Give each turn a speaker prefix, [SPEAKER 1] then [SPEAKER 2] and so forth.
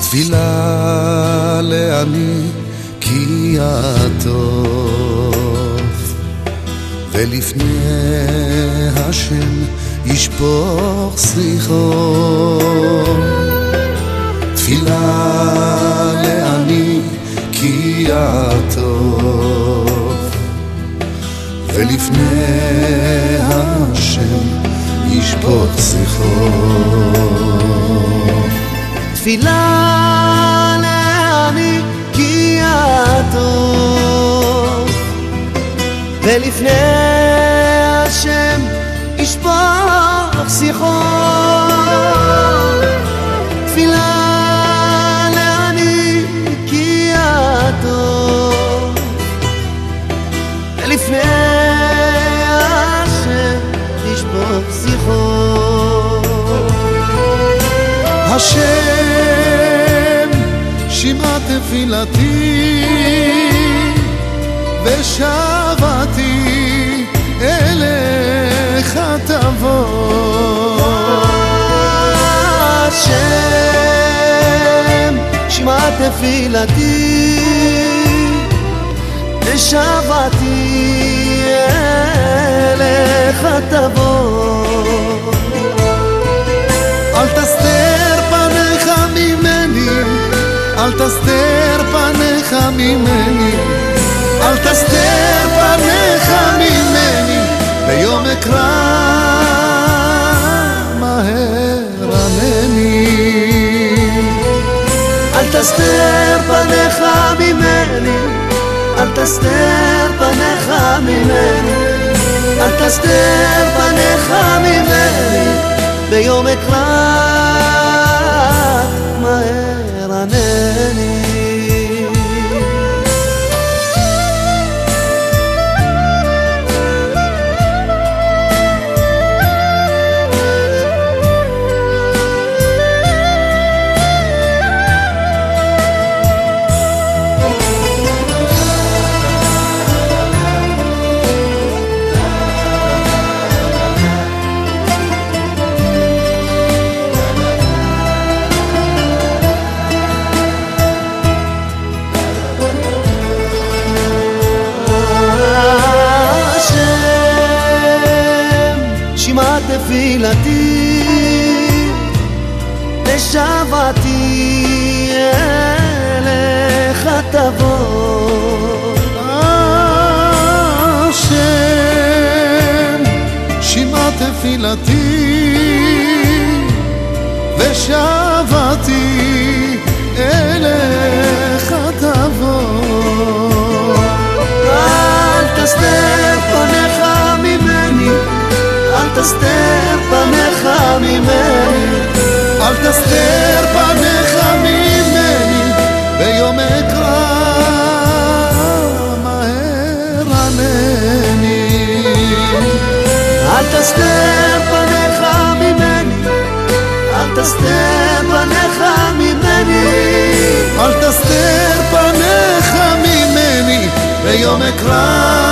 [SPEAKER 1] תפילה לעני כי הטוב, ולפני השם ישפוך סליחות. תפילה לעני כי הטוב, ולפני השם ישפוך סליחות.
[SPEAKER 2] תפילה לעני כי הטוב, ולפני השם ישפוך שיחות. תפילה לעני כי הטוב, ולפני השם ישפוך שיחות.
[SPEAKER 1] השם שמע תפילתי ושבתי אליך תבוא.
[SPEAKER 2] השם שמע תפילתי ושבתי אליך תבוא.
[SPEAKER 1] אל תסתר פניך ממני, אל תסתר פניך ממני, אל תסתר פניך ממני, ביום אקרא מהר ענני.
[SPEAKER 2] אל תסתר פניך ממני, אל תסתר פניך ממני, אל תסתר פניך ממני, ביום אקרא מהר ענני. תפילתי ושבתי אליך תבוא.
[SPEAKER 1] השם שמע תפילתי ושבתי אליך תבוא.
[SPEAKER 2] אל תסתר פניך ממני, אל תסתר פניך ממני,
[SPEAKER 1] אל תסתר פניך ממני, ביום אקרא מהר ענני.
[SPEAKER 2] אל תסתר פניך ממני, אל תסתר פניך ממני,
[SPEAKER 1] אל תסתר פניך ממני, ביום אקרא